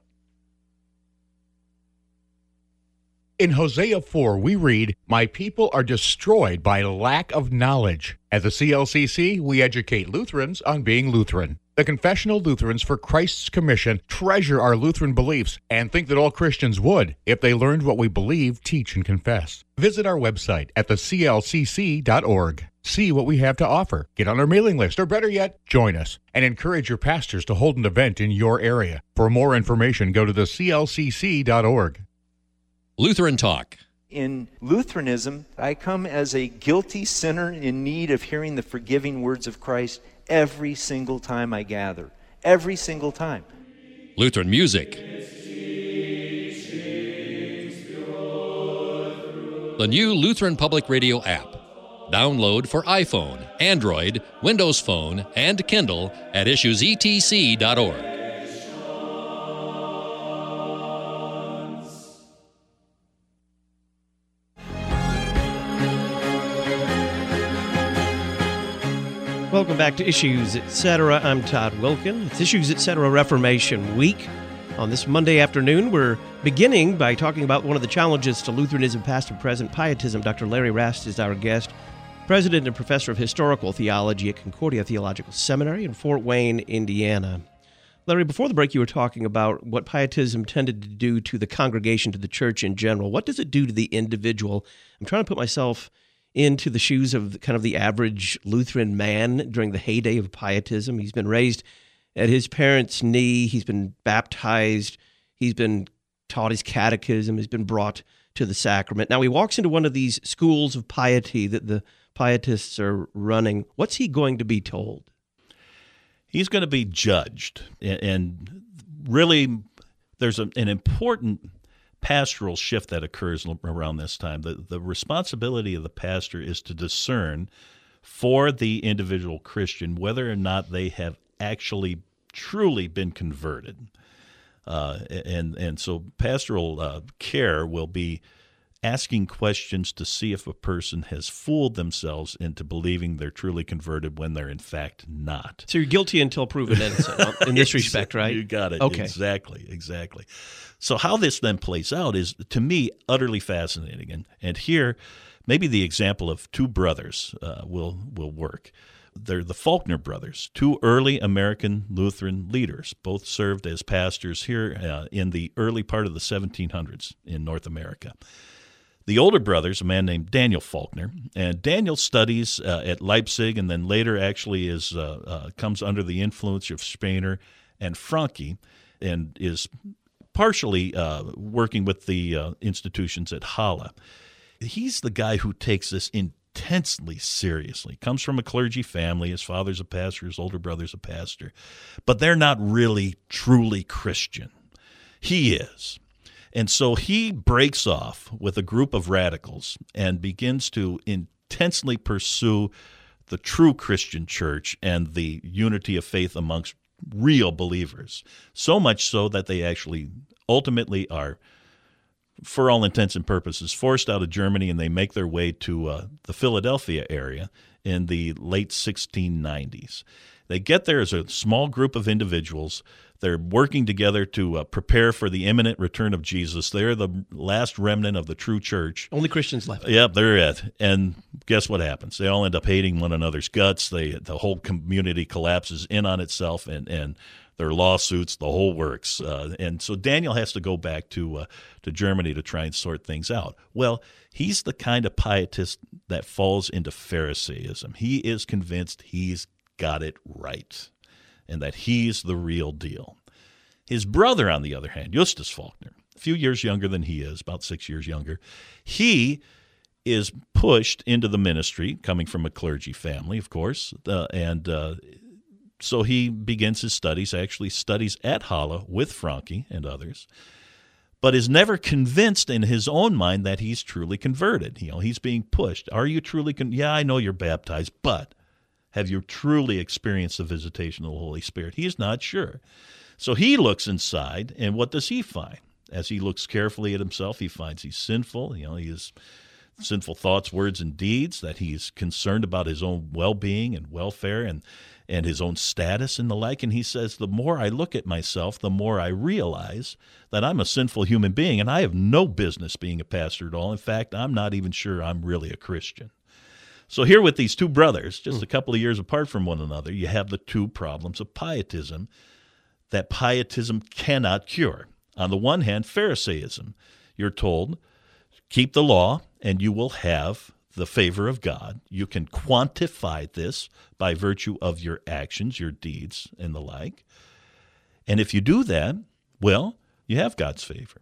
In Hosea four, we read, "My people are destroyed by lack of knowledge." At the C L C C, we educate Lutherans on being Lutheran. The Confessional Lutherans for Christ's Commission treasure our Lutheran beliefs and think that all Christians would if they learned what we believe, teach, and confess. Visit our website at the c l c c dot org. See what we have to offer. Get on our mailing list, or better yet, join us, and encourage your pastors to hold an event in your area. For more information, go to the c l c c dot org. Lutheran Talk. In Lutheranism, I come as a guilty sinner in need of hearing the forgiving words of Christ every single time I gather. Every single time. Lutheran Music. The new Lutheran Public Radio app. Download for iPhone, Android, Windows Phone, and Kindle at issues e t c dot org. Welcome back to Issues Etc. I'm Todd Wilkin. It's Issues Etc. Reformation Week. On this Monday afternoon, we're beginning by talking about one of the challenges to Lutheranism, past and present, pietism. Doctor Larry Rast is our guest, president and professor of historical theology at Concordia Theological Seminary in Fort Wayne, Indiana. Larry, before the break, you were talking about what pietism tended to do to the congregation, to the church in general. What does it do to the individual? I'm trying to put myself into the shoes of kind of the average Lutheran man during the heyday of pietism. He's been raised at his parents' knee. He's been baptized. He's been taught his catechism. He's been brought to the sacrament. Now he walks into one of these schools of piety that the pietists are running. What's he going to be told? He's going to be judged. And really, there's a, an important pastoral shift that occurs around this time. The, the responsibility of the pastor is to discern for the individual Christian whether or not they have actually truly been converted. Uh, and, and so pastoral uh, care will be asking questions to see if a person has fooled themselves into believing they're truly converted when they're in fact not. So you're guilty until proven innocent in this respect, right? You got it. Okay. Exactly, exactly. So how this then plays out is, to me, utterly fascinating. And, and here, maybe the example of two brothers uh, will, will work. They're the Faulkner brothers, two early American Lutheran leaders, both served as pastors here uh, in the early part of the seventeen hundreds in North America. The older brother's a man named Daniel Faulkner, and Daniel studies uh, at Leipzig, and then later actually is uh, uh, comes under the influence of Spener and Francke, and is partially uh, working with the uh, institutions at Halle. He's the guy who takes this intensely seriously. Comes from a clergy family. His father's a pastor, his older brother's a pastor, but they're not really truly Christian. He is. And so he breaks off with a group of radicals and begins to intensely pursue the true Christian church and the unity of faith amongst real believers. So much so that they actually ultimately are, for all intents and purposes, forced out of Germany, and they make their way to uh, the Philadelphia area in the late sixteen nineties. They get there as a small group of individuals. They're working together to uh, prepare for the imminent return of Jesus. They're the last remnant of the true church. Only Christians left. Yep, they're it. And guess what happens? They all end up hating one another's guts. They the whole community collapses in on itself, and and their lawsuits, the whole works. Uh, and so Daniel has to go back to uh, to Germany to try and sort things out. Well, he's the kind of pietist that falls into Pharisaism. He is convinced he's got it right and that he's the real deal. His brother, on the other hand, Justus Faulkner, a few years younger than he is, about six years younger, he is pushed into the ministry, coming from a clergy family, of course, uh, and uh, so he begins his studies, actually studies at Halle with Francke and others, but is never convinced in his own mind that he's truly converted. You know, he's being pushed. Are you truly con- Yeah, I know you're baptized, but have you truly experienced the visitation of the Holy Spirit? He's not sure. So he looks inside, and what does he find? As he looks carefully at himself, he finds he's sinful. You know, he has sinful thoughts, words, and deeds, that he's concerned about his own well-being and welfare and, and his own status and the like. And he says, the more I look at myself, the more I realize that I'm a sinful human being, and I have no business being a pastor at all. In fact, I'm not even sure I'm really a Christian. So here with these two brothers, just a couple of years apart from one another, you have the two problems of pietism that pietism cannot cure. On the one hand, Pharisaism. You're told, keep the law and you will have the favor of God. You can quantify this by virtue of your actions, your deeds, and the like. And if you do that, well, you have God's favor.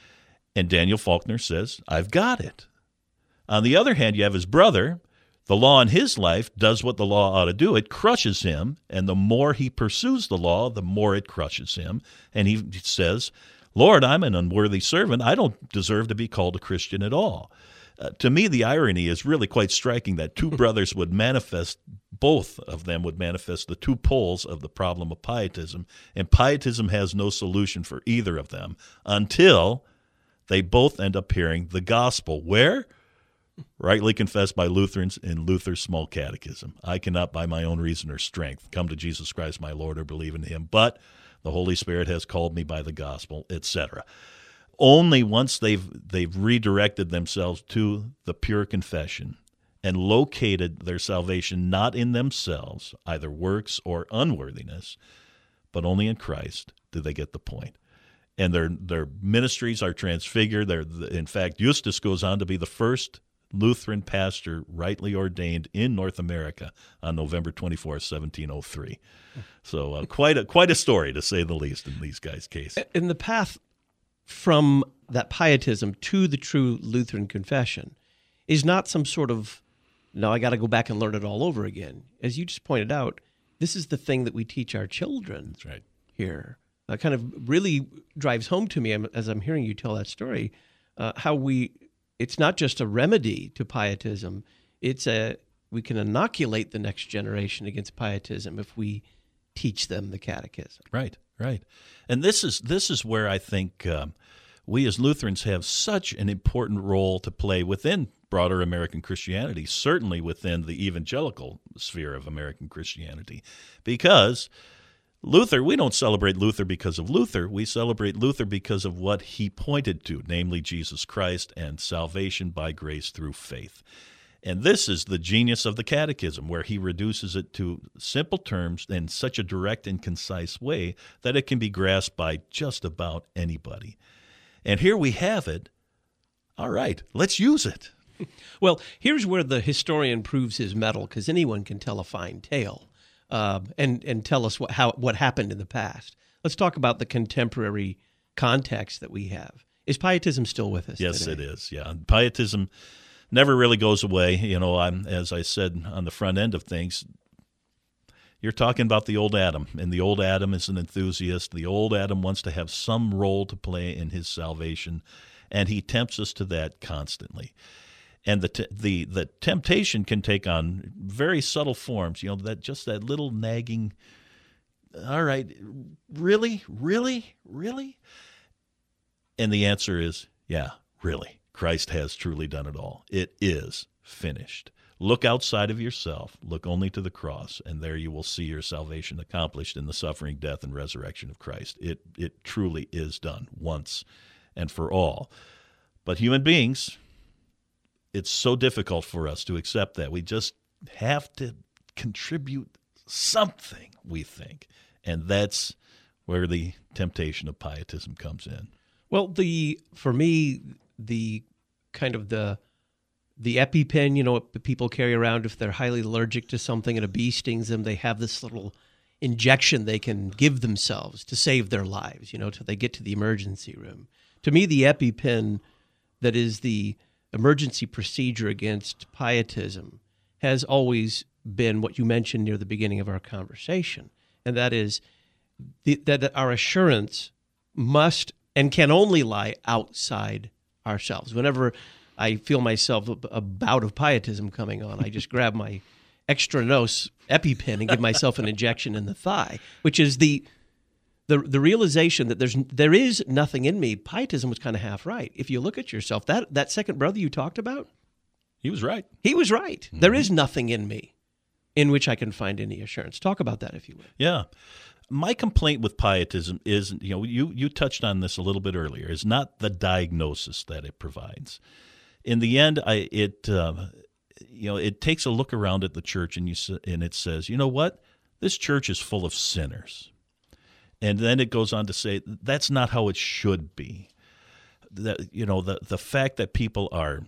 And Daniel Faulkner says, I've got it. On the other hand, you have his brother. The law in his life does what the law ought to do. It crushes him, and the more he pursues the law, the more it crushes him. And he says, Lord, I'm an unworthy servant. I don't deserve to be called a Christian at all. Uh, to me, the irony is really quite striking that two brothers would manifest, both of them would manifest the two poles of the problem of pietism, and pietism has no solution for either of them until they both end up hearing the gospel. Where? Rightly confessed by Lutherans in Luther's Small Catechism. I cannot by my own reason or strength come to Jesus Christ my Lord or believe in him, but the Holy Spirit has called me by the gospel, et cetera. Only once they've they've redirected themselves to the pure confession and located their salvation not in themselves, either works or unworthiness, but only in Christ, do they get the point. And their their ministries are transfigured. They're, in fact, Justus goes on to be the first Lutheran pastor rightly ordained in North America on November twenty-fourth, seventeen oh three. So uh, quite a quite a story, to say the least, in these guys' case. In the path from that pietism to the true Lutheran confession is not some sort of, no, I got to go back and learn it all over again. As you just pointed out, this is the thing that we teach our children. That's right. Here. That kind of really drives home to me as I'm hearing you tell that story, uh, how we, it's not just a remedy to pietism, it's a, we can inoculate the next generation against pietism if we teach them the catechism. Right, right. And this is this is where I think um, we as Lutherans have such an important role to play within broader American Christianity, certainly within the evangelical sphere of American Christianity, because Luther, we don't celebrate Luther because of Luther. We celebrate Luther because of what he pointed to, namely Jesus Christ and salvation by grace through faith. And this is the genius of the Catechism, where he reduces it to simple terms in such a direct and concise way that it can be grasped by just about anybody. And here we have it. All right, let's use it. Well, here's where the historian proves his mettle, because anyone can tell a fine tale. Uh, and and tell us what how what happened in the past. Let's talk about the contemporary context that we have. Is pietism still with us Yes, today? it is. Yeah, pietism never really goes away. You know, I'm as I said on the front end of things, you're talking about the old Adam, and the old Adam is an enthusiast. The old Adam wants to have some role to play in his salvation, and he tempts us to that constantly. And the t- the the temptation can take on very subtle forms. You know, that just that little nagging. All right, really, really, really. And the answer is, yeah, really. Christ has truly done it all. It is finished. Look outside of yourself. Look only to the cross, and there you will see your salvation accomplished in the suffering, death, and resurrection of Christ. It it truly is done once and for all. But human beings, it's so difficult for us to accept that. We just have to contribute something, we think. And that's where the temptation of pietism comes in. Well, the for me, the kind of the the EpiPen, you know, what people carry around if they're highly allergic to something and a bee stings them, they have this little injection they can give themselves to save their lives, you know, till they get to the emergency room. To me, the EpiPen that is the emergency procedure against pietism has always been what you mentioned near the beginning of our conversation, and that is the, that our assurance must and can only lie outside ourselves. Whenever I feel myself a, a bout of pietism coming on, I just grab my extra nose EpiPen and give myself an injection in the thigh, which is the the the realization that there's there is nothing in me. Pietism was kind of half right. If you look at yourself, that that second brother you talked about, he was right. He was right. Mm-hmm. There is nothing in me in which I can find any assurance. Talk about that, if you would. Yeah. My complaint with pietism is, you know, you, you touched on this a little bit earlier, is not the diagnosis that it provides. In the end, I it uh, you know it takes a look around at the church and you and it says, you know what, this church is full of sinners, and then it goes on to say that's not how it should be. That you know the the fact that people are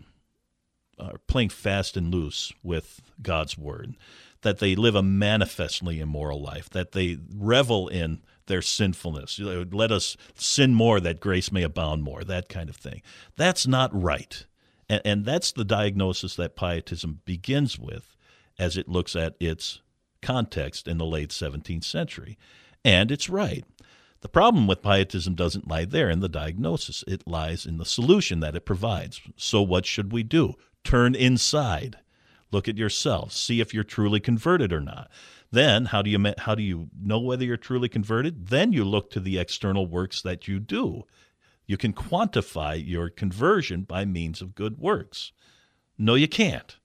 are playing fast and loose with God's word, that they live a manifestly immoral life, that they revel in their sinfulness. Let us sin more that grace may abound more, that kind of thing. That's not right. And, and that's the diagnosis that pietism begins with as it looks at its context in the late seventeenth century. And it's right. The problem with pietism doesn't lie there in the diagnosis. It lies in the solution that it provides. So what should we do? Turn inside. Look at yourself. See if you're truly converted or not. Then, how do you how do you know whether you're truly converted? Then you look to the external works that you do. You can quantify your conversion by means of good works. No, you can't.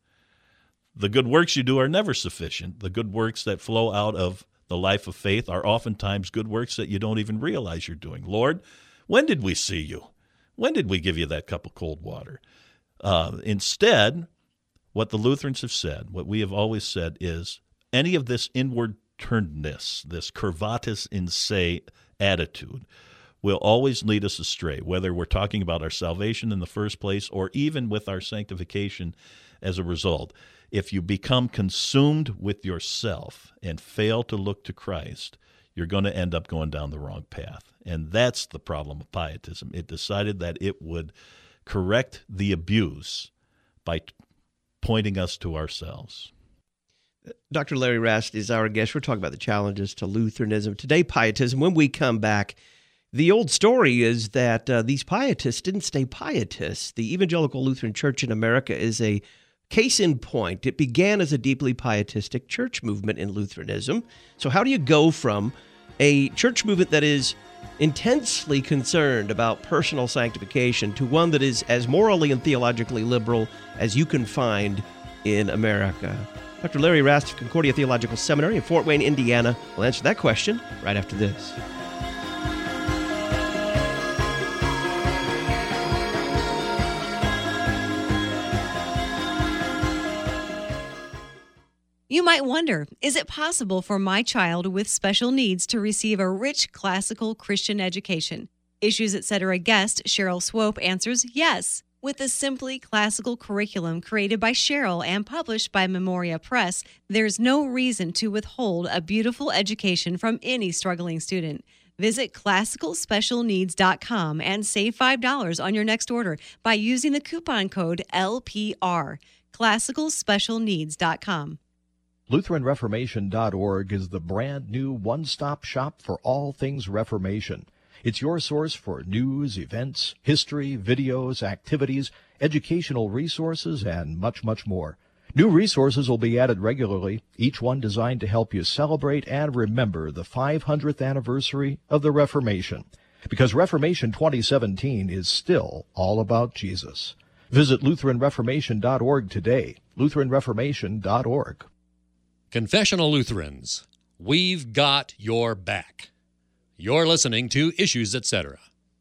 The good works you do are never sufficient. The good works that flow out of the life of faith are oftentimes good works that you don't even realize you're doing. Lord, when did we see you? When did we give you that cup of cold water? Uh, instead, what the Lutherans have said, what we have always said is any of this inward turnedness, this curvatus in se attitude, will always lead us astray, whether we're talking about our salvation in the first place or even with our sanctification as a result. If you become consumed with yourself and fail to look to Christ, you're going to end up going down the wrong path. And that's the problem of pietism. It decided that it would correct the abuse by t- pointing us to ourselves. Doctor Larry Rast is our guest. We're talking about the challenges to Lutheranism. Today, pietism. When we come back, the old story is that uh, these pietists didn't stay pietists. The Evangelical Lutheran Church in America is a case in point. It began as a deeply pietistic church movement in Lutheranism. So how do you go from a church movement that is intensely concerned about personal sanctification to one that is as morally and theologically liberal as you can find in America? Doctor Larry Rast of Concordia Theological Seminary in Fort Wayne, Indiana, will answer that question right after this. You might wonder, is it possible for my child with special needs to receive a rich classical Christian education? Issues Etc. guest Cheryl Swope answers yes. With the Simply Classical curriculum created by Cheryl and published by Memoria Press, there's no reason to withhold a beautiful education from any struggling student. Visit classical special needs dot com and save five dollars on your next order by using the coupon code L P R. classical special needs dot com. Lutheran Reformation dot org is the brand new one-stop shop for all things Reformation. It's your source for news, events, history, videos, activities, educational resources, and much, much more. New resources will be added regularly, each one designed to help you celebrate and remember the five hundredth anniversary of the Reformation. Because Reformation twenty seventeen is still all about Jesus. Visit Lutheran Reformation dot org today, Lutheran Reformation dot org. Confessional Lutherans, we've got your back. You're listening to Issues, et cetera.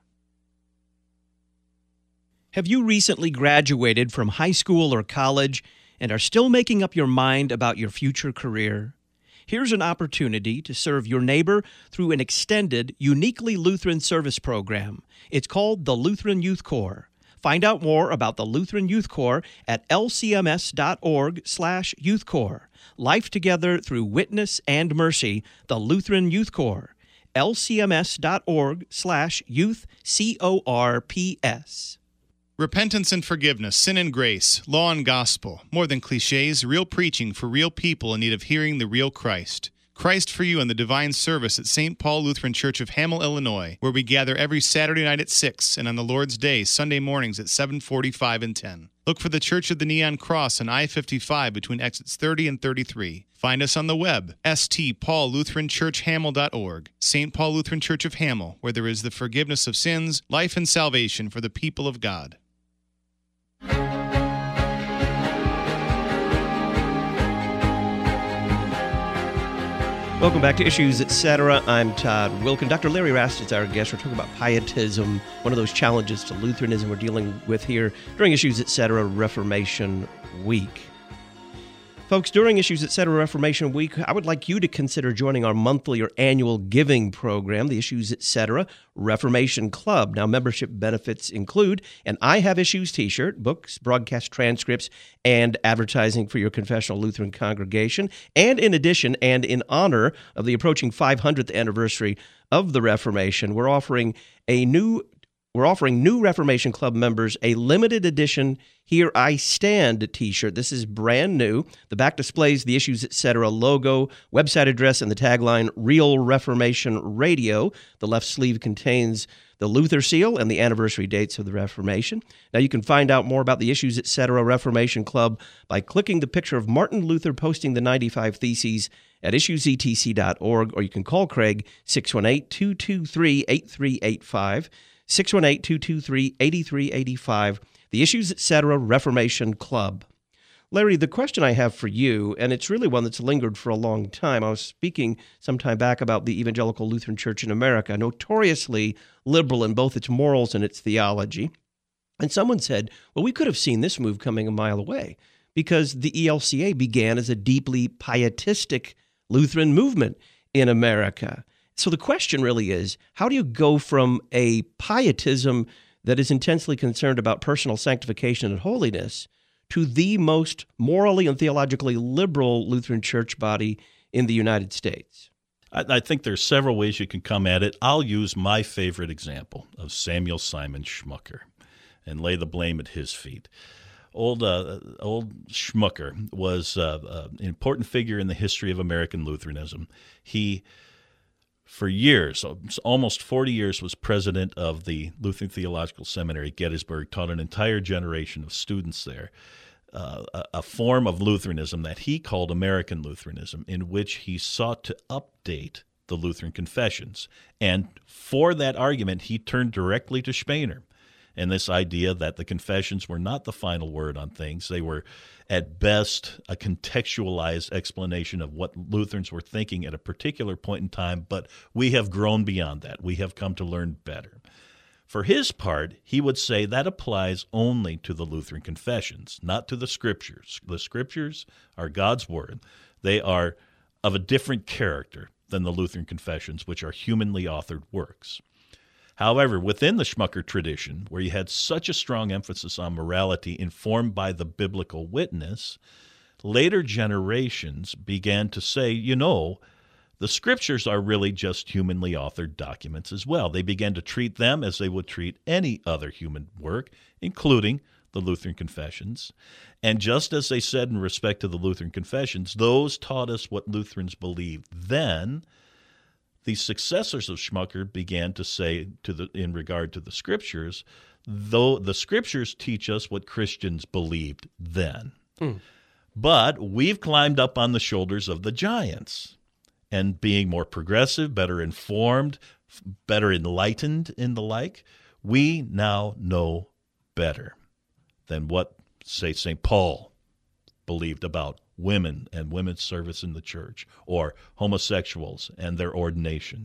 Have you recently graduated from high school or college and are still making up your mind about your future career? Here's an opportunity to serve your neighbor through an extended, uniquely Lutheran service program. It's called the Lutheran Youth Corps. Find out more about the Lutheran Youth Corps at L C M S dot org slash youth corps. Life together through witness and mercy, the Lutheran Youth Corps. L C M S dot org slash youth, C O R P S. Repentance and forgiveness, sin and grace, law and gospel. More than cliches, real preaching for real people in need of hearing the real Christ. Christ for you in the divine service at Saint Paul Lutheran Church of Hamel, Illinois, where we gather every Saturday night at six and on the Lord's Day, Sunday mornings at seven forty-five and ten. Look for the Church of the Neon Cross on I fifty-five between exits thirty and thirty-three. Find us on the web, S T Paul Lutheran Church Hamel dot org. Saint Paul Lutheran Church of Hamel, where there is the forgiveness of sins, life and salvation for the people of God. Welcome back to Issues, et cetera. I'm Todd Wilkin. Doctor Larry Rast is our guest. We're talking about pietism, one of those challenges to Lutheranism we're dealing with here during Issues, et cetera. Reformation Week. Folks, during Issues, et cetera. Reformation Week, I would like you to consider joining our monthly or annual giving program, the Issues, et cetera. Reformation Club. Now, membership benefits include an I Have Issues t-shirt, books, broadcast transcripts, and advertising for your confessional Lutheran congregation. And in addition, and in honor of the approaching five hundredth anniversary of the Reformation, we're offering a new We're offering new Reformation Club members a limited edition Here I Stand t-shirt. This is brand new. The back displays the Issues, et cetera. logo, website address, and the tagline, Real Reformation Radio. The left sleeve contains the Luther seal and the anniversary dates of the Reformation. Now, you can find out more about the Issues, et cetera. Reformation Club by clicking the picture of Martin Luther posting the ninety-five Theses at issues e t c dot org, or you can call Craig, six one eight, two two three, eight three eight five. six one eight, two two three, eight three eight five, the Issues, et cetera. Reformation Club. Larry, the question I have for you, and it's really one that's lingered for a long time. I was speaking some time back about the Evangelical Lutheran Church in America, notoriously liberal in both its morals and its theology. And someone said, well, we could have seen this move coming a mile away because the E L C A began as a deeply pietistic Lutheran movement in America. So the question really is, how do you go from a pietism that is intensely concerned about personal sanctification and holiness to the most morally and theologically liberal Lutheran church body in the United States? I, I think there's several ways you can come at it. I'll use my favorite example of Samuel Simon Schmucker and lay the blame at his feet. Old uh, old Schmucker was uh, uh, an important figure in the history of American Lutheranism. He For years, almost forty years, was president of the Lutheran Theological Seminary at Gettysburg, taught an entire generation of students there uh, a, a form of Lutheranism that he called American Lutheranism, in which he sought to update the Lutheran confessions. And for that argument, he turned directly to Spener and this idea that the confessions were not the final word on things. They were, at best, a contextualized explanation of what Lutherans were thinking at a particular point in time, but we have grown beyond that. We have come to learn better. For his part, he would say that applies only to the Lutheran confessions, not to the Scriptures. The Scriptures are God's Word. They are of a different character than the Lutheran confessions, which are humanly authored works. However, within the Schmucker tradition, where you had such a strong emphasis on morality informed by the biblical witness, later generations began to say, you know, the Scriptures are really just humanly authored documents as well. They began to treat them as they would treat any other human work, including the Lutheran confessions. And just as they said in respect to the Lutheran confessions, those taught us what Lutherans believed then. the successors of Schmucker began to say to the in regard to the Scriptures, though the Scriptures teach us what Christians believed then. Mm. But we've climbed up on the shoulders of the giants, and being more progressive, better informed, better enlightened in the like, we now know better than what, say, Saint Paul believed about women and women's service in the church, or homosexuals and their ordination.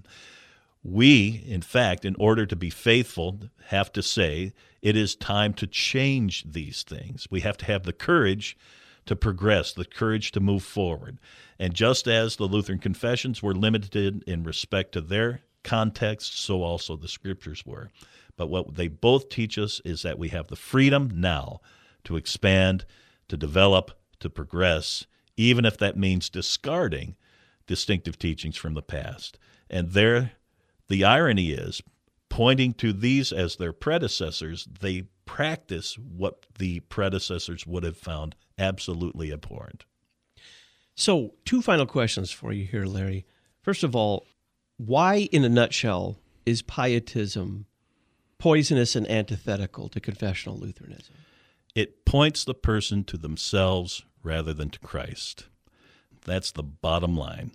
We, in fact, in order to be faithful, have to say it is time to change these things. We have to have the courage to progress, the courage to move forward. And just as the Lutheran confessions were limited in respect to their context, so also the Scriptures were. But what they both teach us is that we have the freedom now to expand, to develop, to progress, even if that means discarding distinctive teachings from the past. And there, the irony is, pointing to these as their predecessors, they practice what the predecessors would have found absolutely abhorrent. So, two final questions for you here, Larry. First of all, why, in a nutshell, is pietism poisonous and antithetical to confessional Lutheranism? It points the person to themselves rather than to Christ. That's the bottom line.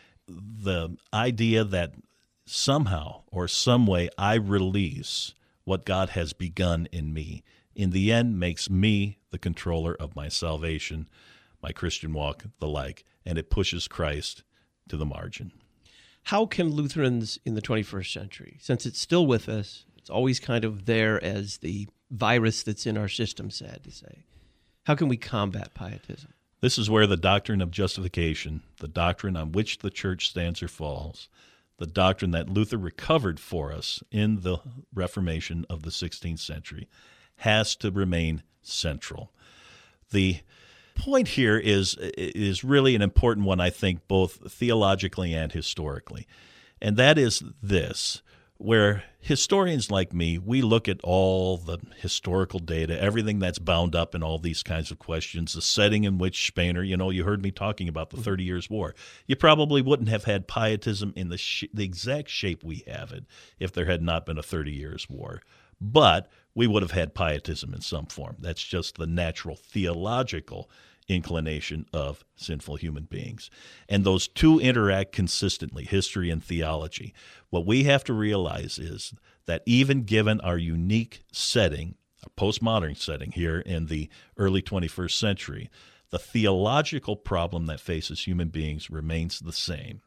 The idea that somehow or some way I release what God has begun in me, in the end makes me the controller of my salvation, my Christian walk, the like, and it pushes Christ to the margin. How can Lutherans in the twenty-first century, since it's still with us, it's always kind of there as the virus that's in our system, sad to say, how can we combat pietism? This is where the doctrine of justification, the doctrine on which the church stands or falls, the doctrine that Luther recovered for us in the Reformation of the sixteenth century, has to remain central. The point here is is really an important one, I think, both theologically and historically, and that is this, where historians like me, we look at all the historical data, everything that's bound up in all these kinds of questions, the setting in which Spener, you know, you heard me talking about the Thirty Years' War. You probably wouldn't have had pietism in the, sh- the exact shape we have it if there had not been a Thirty Years' War. But we would have had pietism in some form. That's just the natural theological inclination of sinful human beings. And those two interact consistently, history and theology. What we have to realize is that even given our unique setting, a postmodern setting here in the early twenty-first century, the theological problem that faces human beings remains the same.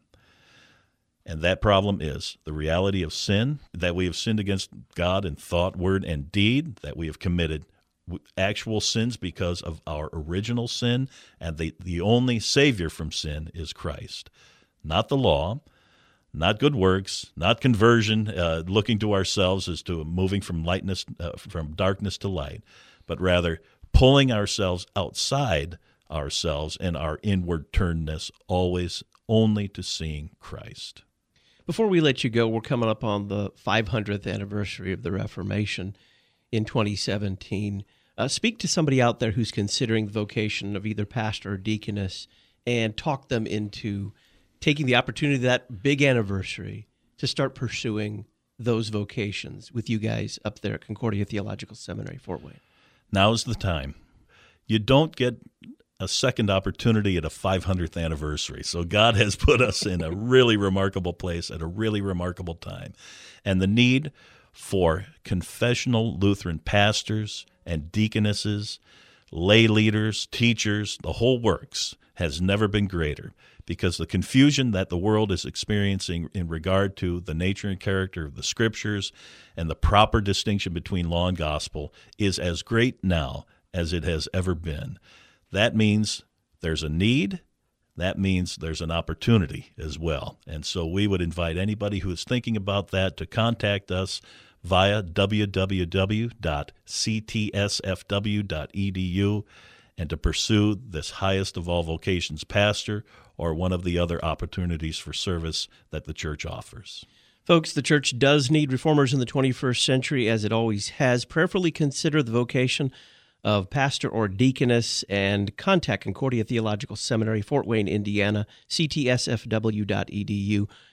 And that problem is the reality of sin, that we have sinned against God in thought, word, and deed, that we have committed actual sins because of our original sin, and the, the only Savior from sin is Christ. Not the law, not good works, not conversion, uh, looking to ourselves as to moving from lightness, uh, from darkness to light, but rather pulling ourselves outside ourselves and our inward turnedness, always only to seeing Christ. Before we let you go, we're coming up on the five hundredth anniversary of the Reformation in twenty seventeen. Uh, speak to somebody out there who's considering the vocation of either pastor or deaconess and talk them into taking the opportunity of that big anniversary to start pursuing those vocations with you guys up there at Concordia Theological Seminary, Fort Wayne. Now's the time. You don't get a second opportunity at a five hundredth anniversary. So God has put us in a really remarkable place at a really remarkable time. And the need for confessional Lutheran pastors and deaconesses, lay leaders, teachers, the whole works has never been greater, because the confusion that the world is experiencing in regard to the nature and character of the Scriptures and the proper distinction between law and gospel is as great now as it has ever been. That means there's a need. That means there's an opportunity as well. And so we would invite anybody who is thinking about that to contact us via w w w dot c t s f w dot e d u and to pursue this highest of all vocations pastor or one of the other opportunities for service that the church offers. Folks, the church does need reformers in the twenty-first century, as it always has. Prayerfully consider the vocation of pastor or deaconess and contact Concordia Theological Seminary, Fort Wayne, Indiana, c t s f w dot e d u.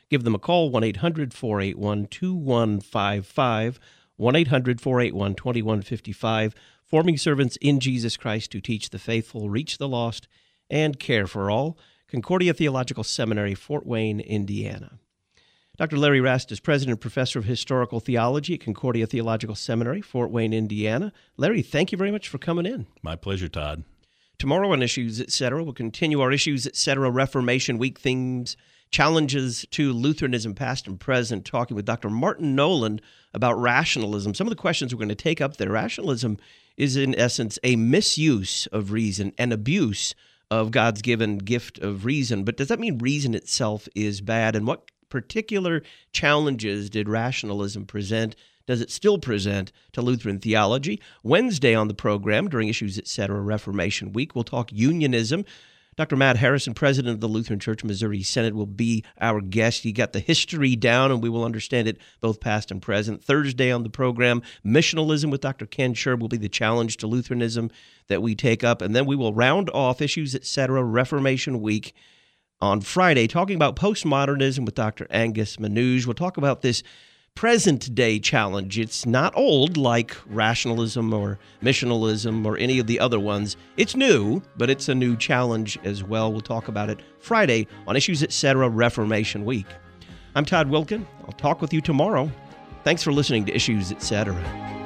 Give them a call, one eight hundred four eight one two one five five, one eight hundred four eight one two one five five, forming servants in Jesus Christ to teach the faithful, reach the lost, and care for all. Concordia Theological Seminary, Fort Wayne, Indiana. Doctor Larry Rast is President and Professor of Historical Theology at Concordia Theological Seminary, Fort Wayne, Indiana. Larry, thank you very much for coming in. My pleasure, Todd. Tomorrow on Issues, et cetera, we'll continue our Issues, et cetera, Reformation Week themes, challenges to Lutheranism, past and present, talking with Doctor Martin Noland about rationalism. Some of the questions we're going to take up there. Rationalism is, in essence, a misuse of reason, an abuse of God's given gift of reason. But does that mean reason itself is bad? And what particular challenges did rationalism present? Does it still present to Lutheran theology? Wednesday on the program, during Issues, et cetera, Reformation Week, we'll talk unionism. Doctor Matt Harrison, president of the Lutheran Church Missouri Synod, will be our guest. He got the history down, and we will understand it both past and present. Thursday on the program, missionalism with Doctor Ken Sherb will be the challenge to Lutheranism that we take up. And then we will round off Issues, et cetera, Reformation Week on Friday, talking about postmodernism with Doctor Angus Manouge. We'll talk about this present-day challenge. It's not old like rationalism or missionalism or any of the other ones. It's new, but it's a new challenge as well. We'll talk about it Friday on Issues, et cetera, Reformation Week. I'm Todd Wilkin. I'll talk with you tomorrow. Thanks for listening to Issues, et cetera.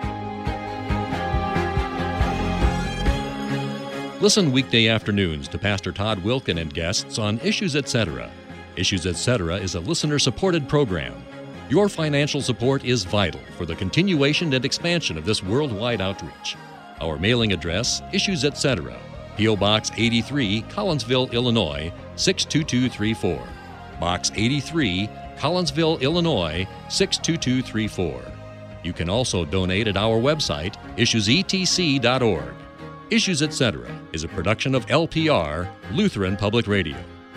Listen weekday afternoons to Pastor Todd Wilkin and guests on Issues, et cetera. Issues, et cetera is a listener-supported program. Your financial support is vital for the continuation and expansion of this worldwide outreach. Our mailing address, Issues, et cetera, P O. Box eighty-three, Collinsville, Illinois, six two two three four. Box eighty-three, Collinsville, Illinois, six two two three four. You can also donate at our website, issues e t c dot org. Issues, et cetera is a production of L P R, Lutheran Public Radio.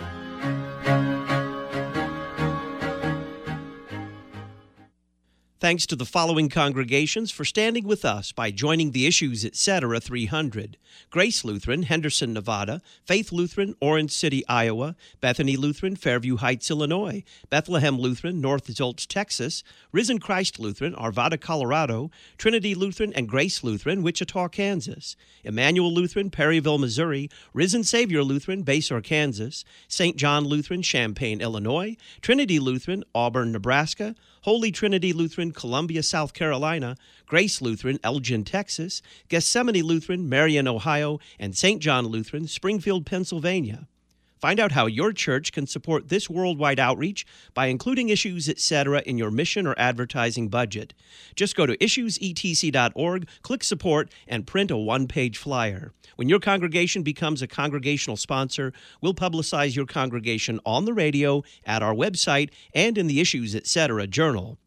Thanks to the following congregations for standing with us by joining the Issues, et cetera, three hundred. Grace Lutheran, Henderson, Nevada. Faith Lutheran, Orange City, Iowa. Bethany Lutheran, Fairview Heights, Illinois. Bethlehem Lutheran, North Zoltz, Texas. Risen Christ Lutheran, Arvada, Colorado. Trinity Lutheran and Grace Lutheran, Wichita, Kansas. Emmanuel Lutheran, Perryville, Missouri. Risen Savior Lutheran, Basehor, Kansas. Saint John Lutheran, Champaign, Illinois. Trinity Lutheran, Auburn, Nebraska. Holy Trinity Lutheran, Columbia, South Carolina, Grace Lutheran, Elgin, Texas, Gethsemane Lutheran, Marion, Ohio, and Saint John Lutheran, Springfield, Pennsylvania. Find out how your church can support this worldwide outreach by including Issues, et cetera, in your mission or advertising budget. Just go to issues e t c dot org, click Support, and print a one-page flyer. When your congregation becomes a congregational sponsor, we'll publicize your congregation on the radio, at our website, and in the Issues, et cetera, journal.